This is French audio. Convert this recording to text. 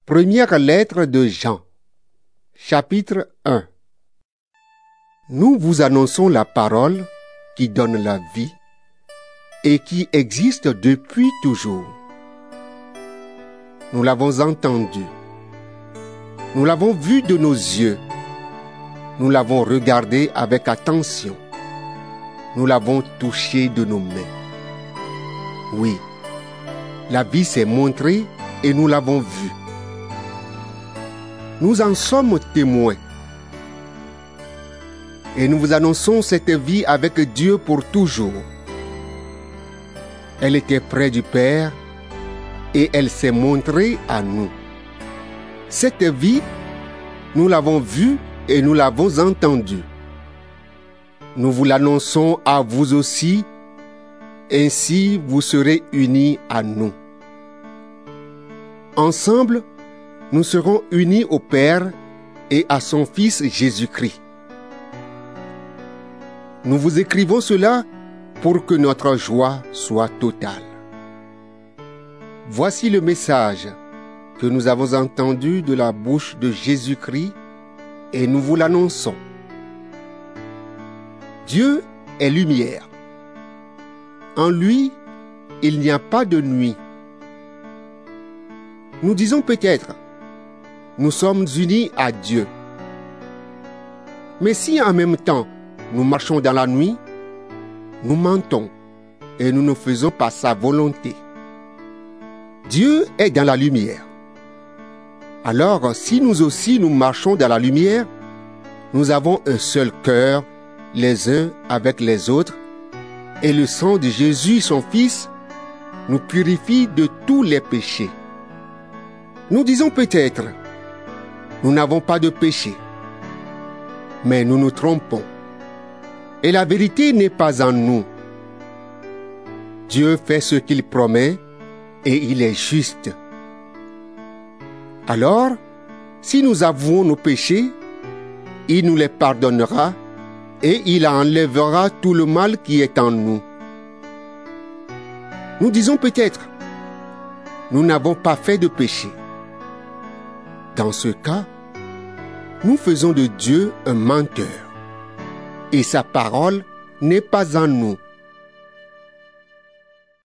Première lettre de Jean, chapitre 1. Nous vous annonçons la parole qui donne la vie et qui existe depuis toujours. Nous l'avons entendue, nous l'avons vue de nos yeux, nous l'avons regardée avec attention, nous l'avons touchée de nos mains. Oui, la vie s'est montrée et nous l'avons vue. Nous en sommes témoins. Et nous vous annonçons cette vie avec Dieu pour toujours. Elle était près du Père et elle s'est montrée à nous. Cette vie, nous l'avons vue et nous l'avons entendue. Nous vous l'annonçons à vous aussi, ainsi vous serez unis à nous. Ensemble, nous serons unis au Père et à son Fils Jésus-Christ. Nous vous écrivons cela pour que notre joie soit totale. Voici le message que nous avons entendu de la bouche de Jésus-Christ et nous vous l'annonçons. Dieu est lumière. En lui, il n'y a pas de nuit. Nous disons peut-être, nous sommes unis à Dieu. Mais si en même temps nous marchons dans la nuit, nous mentons et nous ne faisons pas sa volonté. Dieu est dans la lumière. Alors, si nous aussi nous marchons dans la lumière, nous avons un seul cœur, les uns avec les autres, et le sang de Jésus, son Fils, nous purifie de tous les péchés. Nous disons peut-être, nous n'avons pas de péché, mais nous nous trompons. Et la vérité n'est pas en nous. Dieu fait ce qu'il promet et il est juste. Alors, si nous avouons nos péchés, il nous les pardonnera et il enlèvera tout le mal qui est en nous. Nous disons peut-être, nous n'avons pas fait de péché. Dans ce cas, nous faisons de Dieu un menteur, et sa parole n'est pas en nous.